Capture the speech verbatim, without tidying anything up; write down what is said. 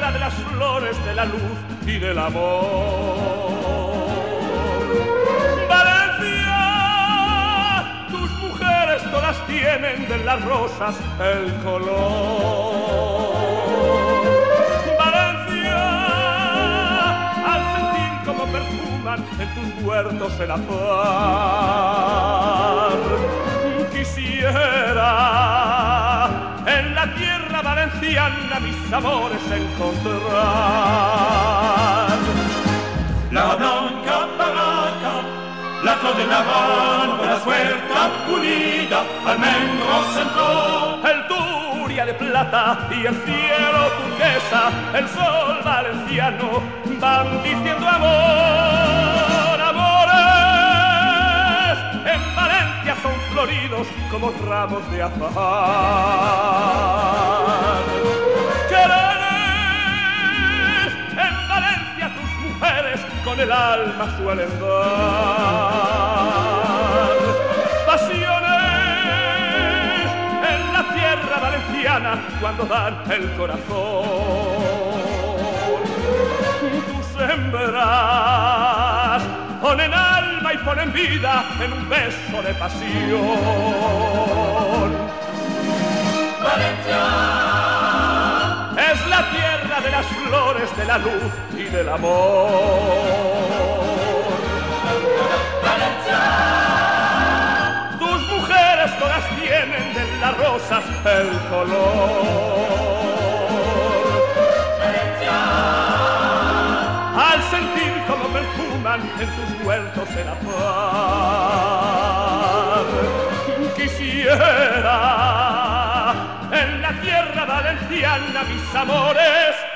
tierra de las flores, de la luz y del amor. Valencia, tus mujeres todas tienen de las rosas el color. Valencia, al sentir como perfuman en tus huertos el azar, quisiera en la tierra valenciana mis amores encontrar. La blanca barraca, la flor de Navarro, la suerta pulida, almendros centró. El Turia de plata y el cielo turquesa, el sol valenciano van diciendo amor, amores. En Valencia son floridos como ramos de azahar. Quereres, en Valencia tus mujeres con el alma suelen dar. Pasiones en la tierra valenciana cuando dan el corazón. Tú sembras, ponen alma y ponen vida en un beso de pasión. Valencia es la tierra de las flores, de la luz y del amor. Valencia, tus mujeres todas tienen de las rosas el color. Valencia, al sentir como perfuman en tus huertos el azar, quisiera en la tierra valenciana mis amores